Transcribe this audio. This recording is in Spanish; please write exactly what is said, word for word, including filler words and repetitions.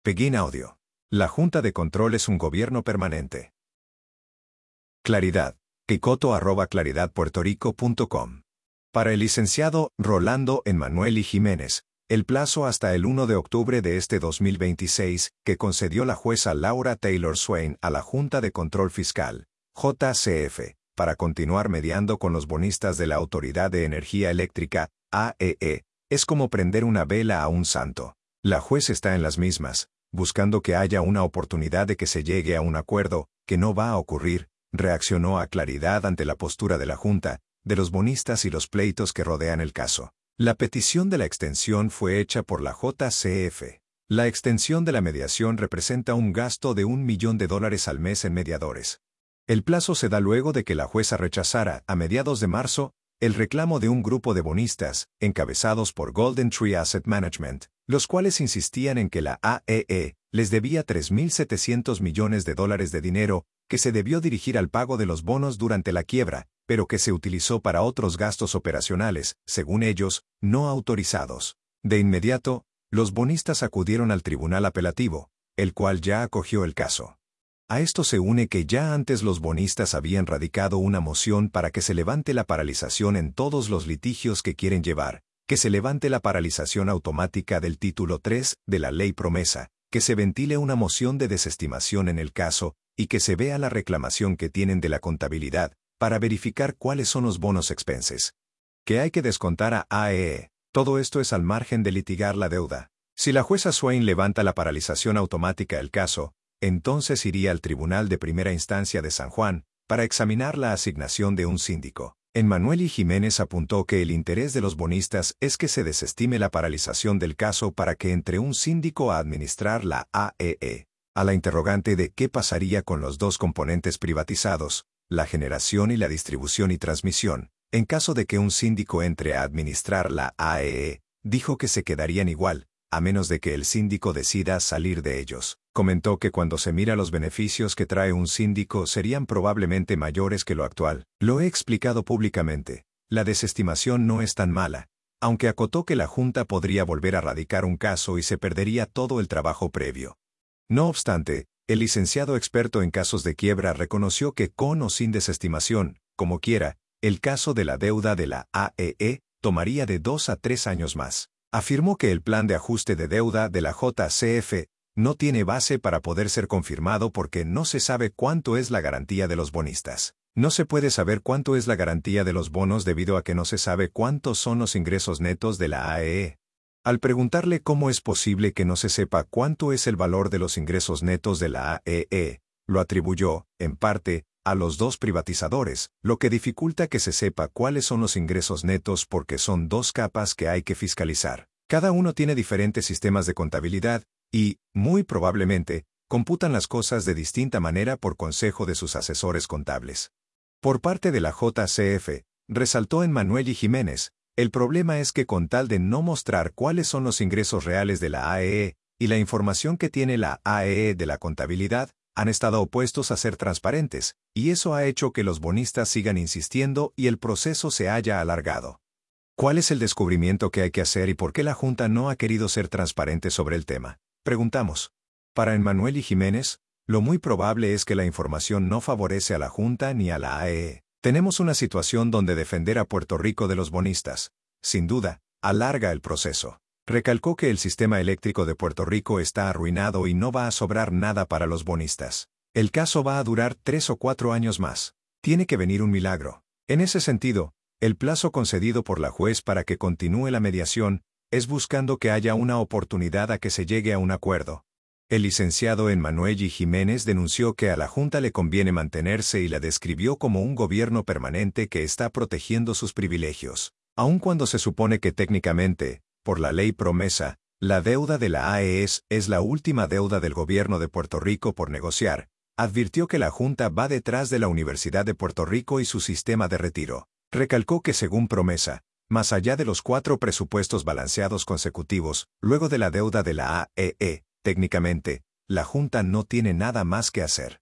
Pegin Audio. La Junta de Control es un gobierno permanente. Claridad. Kikoto arroba claridad puerto rico punto com. Para el licenciado Rolando Emanuel Jiménez, el plazo hasta el primero de octubre de este dos mil veintiséis, que concedió la jueza Laura Taylor Swain a la Junta de Control Fiscal, J C F, para continuar mediando con los bonistas de la Autoridad de Energía Eléctrica, A E E, es como prender una vela a un santo. La juez está en las mismas, buscando que haya una oportunidad de que se llegue a un acuerdo, que no va a ocurrir, reaccionó a Claridad ante la postura de la Junta, de los bonistas y los pleitos que rodean el caso. La petición de la extensión fue hecha por la J C F. La extensión de la mediación representa un gasto de un millón de dólares al mes en mediadores. El plazo se da luego de que la jueza rechazara, a mediados de marzo, el reclamo de un grupo de bonistas, encabezados por Golden Tree Asset Management, los cuales insistían en que la A E E les debía tres mil setecientos millones de dólares de dinero, que se debió dirigir al pago de los bonos durante la quiebra, pero que se utilizó para otros gastos operacionales, según ellos, no autorizados. De inmediato, los bonistas acudieron al tribunal apelativo, el cual ya acogió el caso. A esto se une que ya antes los bonistas habían radicado una moción para que se levante la paralización en todos los litigios que quieren llevar, que se levante la paralización automática del título tres de la ley promesa, que se ventile una moción de desestimación en el caso, y que se vea la reclamación que tienen de la contabilidad, para verificar cuáles son los bonos expenses. Que hay que descontar a A E E. Todo esto es al margen de litigar la deuda. Si la jueza Swain levanta la paralización automática del caso, entonces iría al Tribunal de Primera Instancia de San Juan, para examinar la asignación de un síndico. Emanuel Jiménez apuntó que el interés de los bonistas es que se desestime la paralización del caso para que entre un síndico a administrar la A E E. A la interrogante de qué pasaría con los dos componentes privatizados, la generación y la distribución y transmisión, en caso de que un síndico entre a administrar la A E E, dijo que se quedarían igual, a menos de que el síndico decida salir de ellos. Comentó que cuando se mira los beneficios que trae un síndico serían probablemente mayores que lo actual. Lo he explicado públicamente. La desestimación no es tan mala, aunque acotó que la Junta podría volver a radicar un caso y se perdería todo el trabajo previo. No obstante, el licenciado experto en casos de quiebra reconoció que con o sin desestimación, como quiera, el caso de la deuda de la A E E tomaría de dos a tres años más. Afirmó que el plan de ajuste de deuda de la J C F no tiene base para poder ser confirmado porque no se sabe cuánto es la garantía de los bonistas. No se puede saber cuánto es la garantía de los bonos debido a que no se sabe cuántos son los ingresos netos de la A E E. Al preguntarle cómo es posible que no se sepa cuánto es el valor de los ingresos netos de la A E E, lo atribuyó, en parte, a los dos privatizadores, lo que dificulta que se sepa cuáles son los ingresos netos porque son dos capas que hay que fiscalizar. Cada uno tiene diferentes sistemas de contabilidad y, muy probablemente, computan las cosas de distinta manera por consejo de sus asesores contables. Por parte de la J C F, resaltó Emanuel Jiménez, el problema es que con tal de no mostrar cuáles son los ingresos reales de la A E E y la información que tiene la A E E de la contabilidad, han estado opuestos a ser transparentes, y eso ha hecho que los bonistas sigan insistiendo y el proceso se haya alargado. ¿Cuál es el descubrimiento que hay que hacer y por qué la Junta no ha querido ser transparente sobre el tema? Preguntamos. Para Emanuel Jiménez, lo muy probable es que la información no favorece a la Junta ni a la A E E. Tenemos una situación donde defender a Puerto Rico de los bonistas, sin duda, alarga el proceso. Recalcó que el sistema eléctrico de Puerto Rico está arruinado y no va a sobrar nada para los bonistas. El caso va a durar tres o cuatro años más. Tiene que venir un milagro. En ese sentido, el plazo concedido por la juez para que continúe la mediación es buscando que haya una oportunidad a que se llegue a un acuerdo. El licenciado Emanuel Jiménez denunció que a la Junta le conviene mantenerse y la describió como un gobierno permanente que está protegiendo sus privilegios, aun cuando se supone que técnicamente, por la ley promesa, la deuda de la A E E es la última deuda del gobierno de Puerto Rico por negociar. Advirtió que la Junta va detrás de la Universidad de Puerto Rico y su sistema de retiro. Recalcó que según promesa, más allá de los cuatro presupuestos balanceados consecutivos, luego de la deuda de la A E E, técnicamente, la Junta no tiene nada más que hacer.